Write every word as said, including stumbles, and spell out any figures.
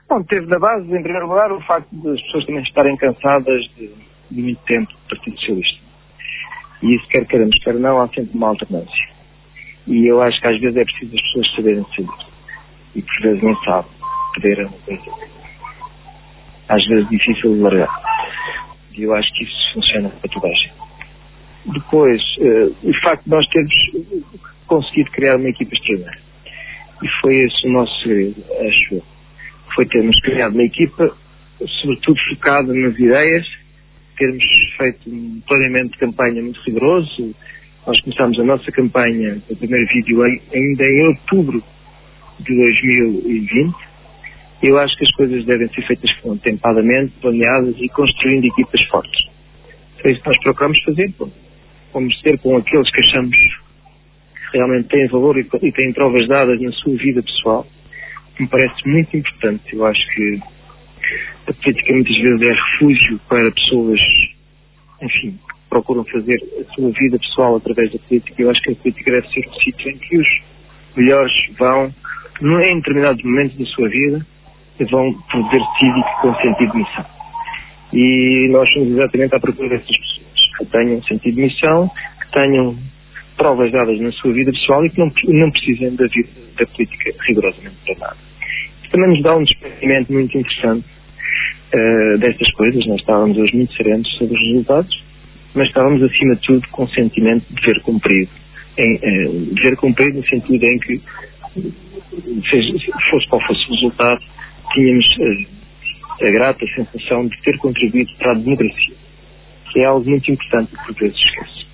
Bom, teve na base, em primeiro lugar, o facto de as pessoas também estarem cansadas de, de muito tempo do Partido Socialista. E isso, quer queremos, quer não, há sempre uma alternância. E eu acho que às vezes é preciso as pessoas saberem saber. E por vezes não sabem poder é uma coisa às vezes difícil de largar. E eu acho que isso funciona para toda a gente. Depois, uh, o facto de nós termos conseguido criar uma equipa extraordinária. E foi esse o nosso segredo, acho eu. Foi termos criado uma equipa, sobretudo focada nas ideias, termos feito um planeamento de campanha muito rigoroso. Nós começámos a nossa campanha, o primeiro vídeo, ainda em outubro de dois mil e vinte. Eu acho que as coisas devem ser feitas contempadamente, planeadas e construindo equipas fortes. Foi isso que nós procuramos fazer. Vamos ter com aqueles que achamos que realmente têm valor e, e têm provas dadas na sua vida pessoal. Me parece muito importante. Eu acho que a política muitas vezes é refúgio para pessoas, enfim, que procuram fazer a sua vida pessoal através da política. Eu acho que a política deve ser um sítio em que os melhores vão, em determinados momentos da sua vida, vão por dever cívico com sentido de missão. E nós somos exatamente à procura dessas pessoas que tenham sentido de missão, que tenham provas dadas na sua vida pessoal e que não, não precisem da vida da política rigorosamente para nada. Isso também nos dá um despertamento muito interessante uh, destas coisas. Nós estávamos hoje muito serenos sobre os resultados, mas estávamos acima de tudo com o sentimento de dever cumprido. Em, uh, dever cumprido no sentido em que, seja, fosse qual fosse o resultado, tínhamos uh, a grata sensação de ter contribuído para a democracia, que é algo muito importante que por vezes esquece.